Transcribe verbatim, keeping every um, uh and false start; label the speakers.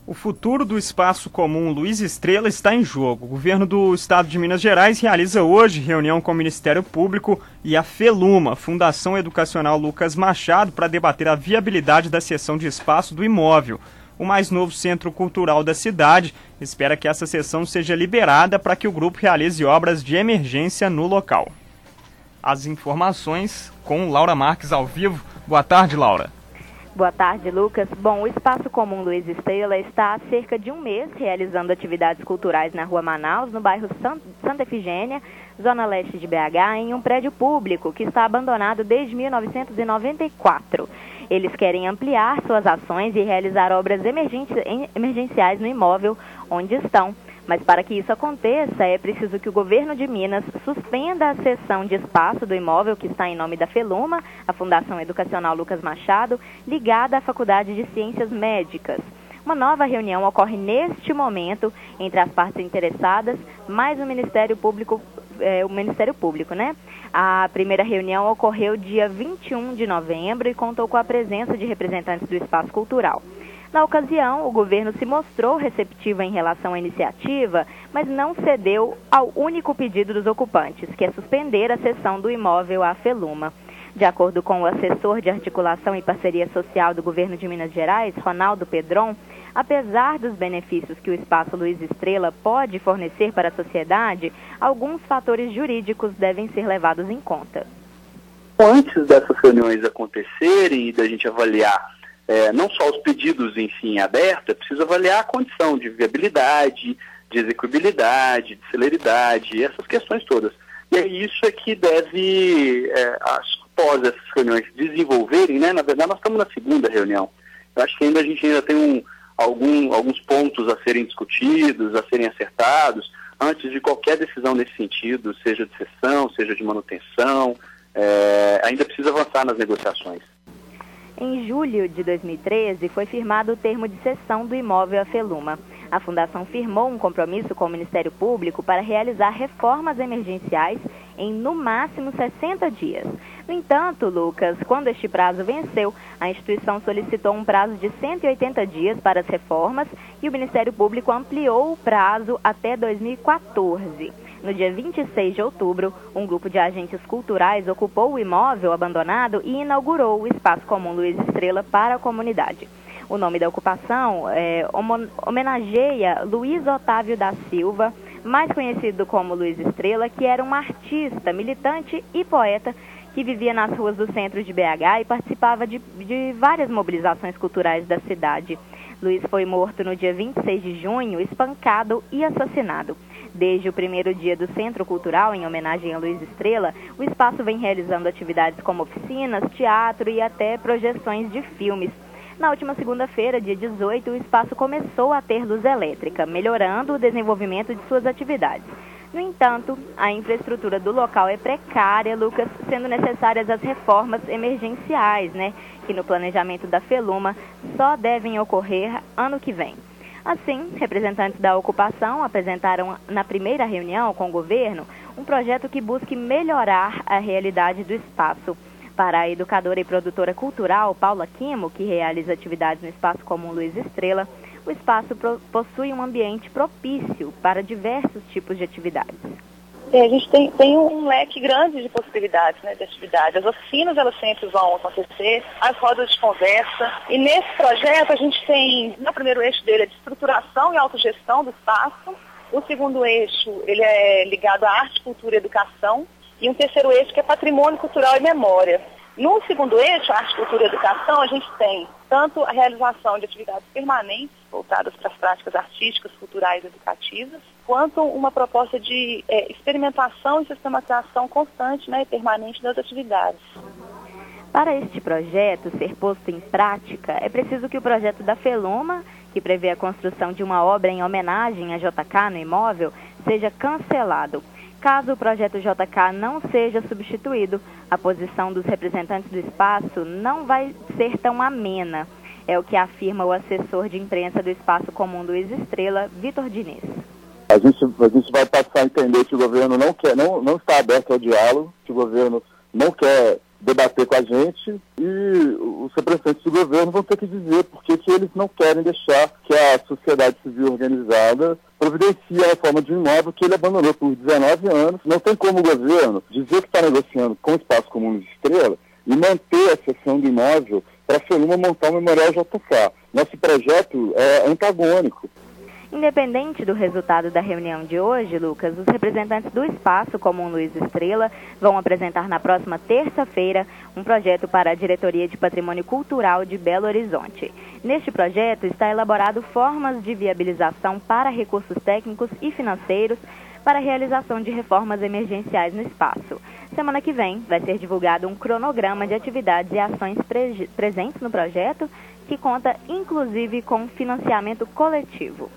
Speaker 1: O futuro do espaço comum Luiz Estrela está em jogo. O governo do estado de Minas Gerais realiza hoje reunião com o Ministério Público e a FELUMA, Fundação Educacional Lucas Machado, para debater a viabilidade da cessão de espaço do imóvel. O mais novo centro cultural da cidade espera que essa cessão seja liberada para que o grupo realize obras de emergência no local. As informações com Laura Marques ao vivo. Boa tarde, Laura.
Speaker 2: Boa tarde, Lucas. Bom, o Espaço Comum Luiz Estrela está há cerca de um mês realizando atividades culturais na Rua Manaus, no bairro Santa Efigênia, zona leste de B H, em um prédio público que está abandonado desde mil novecentos e noventa e quatro. Eles querem ampliar suas ações e realizar obras emergenciais no imóvel onde estão. Mas para que isso aconteça, é preciso que o governo de Minas suspenda a cessão de espaço do imóvel que está em nome da FELUMA, a Fundação Educacional Lucas Machado, ligada à Faculdade de Ciências Médicas. Uma nova reunião ocorre neste momento entre as partes interessadas, mais o Ministério Público, é, o Ministério Público, né? A primeira reunião ocorreu dia vinte e um de novembro e contou com a presença de representantes do espaço cultural. Na ocasião, o governo se mostrou receptivo em relação à iniciativa, mas não cedeu ao único pedido dos ocupantes, que é suspender a cessão do imóvel à FELUMA. De acordo com o assessor de articulação e parceria social do governo de Minas Gerais, Ronaldo Pedron, apesar dos benefícios que o Espaço Luiz Estrela pode fornecer para a sociedade, alguns fatores jurídicos devem ser levados em conta.
Speaker 3: Antes dessas reuniões acontecerem e da gente avaliar É, não só os pedidos em si em aberto, é preciso avaliar a condição de viabilidade, de execuibilidade, de celeridade, essas questões todas. E é isso é que deve, é, após essas reuniões desenvolverem, né? Na verdade nós estamos na segunda reunião. Eu acho que ainda a gente ainda tem um, algum, alguns pontos a serem discutidos, a serem acertados, antes de qualquer decisão nesse sentido, seja de cessão, seja de manutenção, é, ainda precisa avançar nas negociações.
Speaker 2: Em julho de dois mil e treze, foi firmado o termo de cessão do imóvel à FELUMA. A Fundação firmou um compromisso com o Ministério Público para realizar reformas emergenciais em, no máximo, sessenta dias. No entanto, Lucas, quando este prazo venceu, a instituição solicitou um prazo de cento e oitenta dias para as reformas e o Ministério Público ampliou o prazo até dois mil e quatorze. No dia vinte e seis de outubro, um grupo de agentes culturais ocupou o imóvel abandonado e inaugurou o Espaço Comum Luiz Estrela para a comunidade. O nome da ocupação é, homenageia Luiz Otávio da Silva, mais conhecido como Luiz Estrela, que era um artista, militante e poeta que vivia nas ruas do centro de B H e participava de, de várias mobilizações culturais da cidade. Luiz foi morto no dia vinte e seis de junho, espancado e assassinado. Desde o primeiro dia do Centro Cultural, em homenagem a Luiz Estrela, o espaço vem realizando atividades como oficinas, teatro e até projeções de filmes. Na última segunda-feira, dia dezoito, o espaço começou a ter luz elétrica, melhorando o desenvolvimento de suas atividades. No entanto, a infraestrutura do local é precária, Lucas, sendo necessárias as reformas emergenciais, né, que no planejamento da FELUMA só devem ocorrer ano que vem. Assim, representantes da ocupação apresentaram na primeira reunião com o governo um projeto que busque melhorar a realidade do espaço. Para a educadora e produtora cultural Paula Quimo, que realiza atividades no Espaço Comum Luiz Estrela, o espaço possui um ambiente propício para diversos tipos de atividades.
Speaker 4: É, a gente tem, tem um leque grande de possibilidades, né, de atividade. As oficinas, elas sempre vão acontecer, as rodas de conversa. E nesse projeto a gente tem, no primeiro eixo dele, a de estruturação e autogestão do espaço. O segundo eixo, ele é ligado à arte, cultura e educação. E um terceiro eixo que é patrimônio cultural e memória. No segundo eixo, arte, cultura e educação, a gente tem tanto a realização de atividades permanentes voltadas para as práticas artísticas, culturais e educativas, quanto uma proposta de é, experimentação e sistematização constante, né, e permanente das atividades.
Speaker 2: Para este projeto ser posto em prática, é preciso que o projeto da FELUMA, que prevê a construção de uma obra em homenagem a J K no imóvel, seja cancelado. Caso o projeto J K não seja substituído, a posição dos representantes do espaço não vai ser tão amena. É o que afirma o assessor de imprensa do Espaço Comum Luiz Estrela, Vitor Diniz.
Speaker 5: A gente, a gente vai passar a entender que o governo não, quer, não, não está aberto ao diálogo, que o governo não quer debater com a gente e os representantes do governo vão ter que dizer por que eles não querem deixar que a sociedade civil organizada providencie a reforma de um imóvel que ele abandonou por dezenove anos. Não tem como o governo dizer que está negociando com o Espaço Comum Luiz Estrela e manter a cessão do imóvel para a FELUMA montar um memorial J K. Nosso projeto é antagônico.
Speaker 2: Independente do resultado da reunião de hoje, Lucas, os representantes do Espaço Comum Luiz Estrela vão apresentar na próxima terça-feira um projeto para a Diretoria de Patrimônio Cultural de Belo Horizonte. Neste projeto está elaborado formas de viabilização para recursos técnicos e financeiros para a realização de reformas emergenciais no espaço. Semana que vem vai ser divulgado um cronograma de atividades e ações pre- presentes no projeto, que conta inclusive com financiamento coletivo.